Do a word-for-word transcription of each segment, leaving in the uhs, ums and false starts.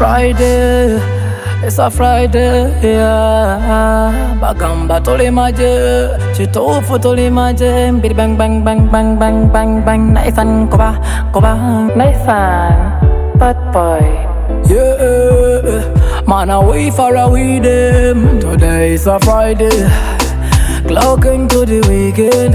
Friday, it's a Friday, yeah. Bagamba tolimaje, chitofu tolimaje, bidi bang bang bang bang bang bang bang. Nathan koba koba, Nathan, bad boy. Yeah, man away for a weekend. Today is a Friday, clocking to the weekend.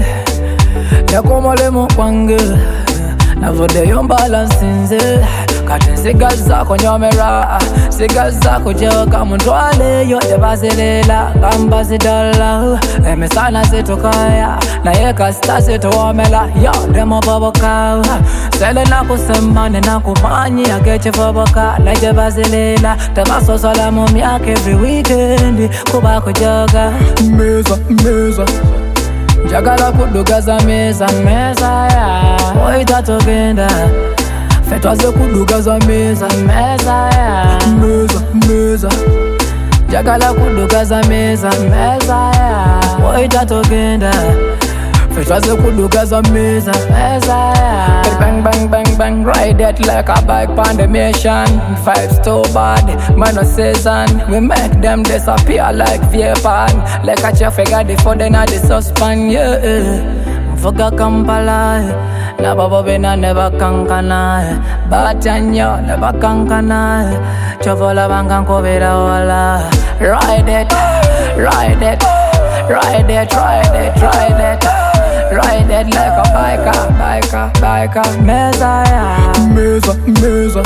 Yakomole mukwange, navode yombalance nze. Kati nsiga zako nyomera, nsiga zako joka mundwale yo tebazilela gamba zidala emisana zitukaya naye kasita zituwomela yo demo boboka sele nakusemane nakumanyi agechifoboka naye bazilela tebasosola mu myaka every weekend kuba kujoga meza meza njagala kudugaza meza meza ya oita togenda Fetwaze kudugaza meza meza ya meza meza Jagala kudugaza meza meza ya Oita togenda Fetwaze kudugaza meza meza ya Bang bang bang bang ride it like a bike on the mission. Vibes too bad, man no season. We make them disappear like vapor. Like a chef got the food in the saucepan, yeah. Fuga Kampala, na babo bena never kankana. Batanyo never kankana. Chovola bangan kovera wala. Ride it, ride it, ride it, ride it, ride it, ride it like a biker, biker, biker. Meza ya, meza, meza.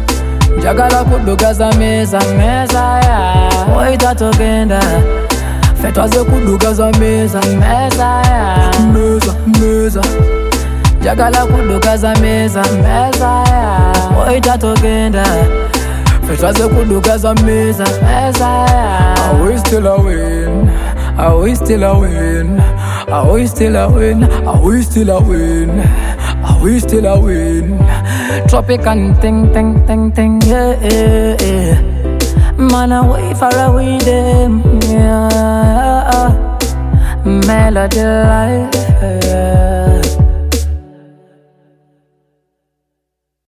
Jagala kudugaza meza, meza ya. Oita togenda. Fetwaze kudugaza meza meza ya meza meza Jagala kudugaza meza meza ya Oita togenda Fetwaze kudugaza meza meza ya Are we still a win? Are we still a win? Are we still a win? Are we still a win? Are we still a win? Tropican ting ting ting ting yeah yeah yeah Man away for a weekend, yeah. Melody life.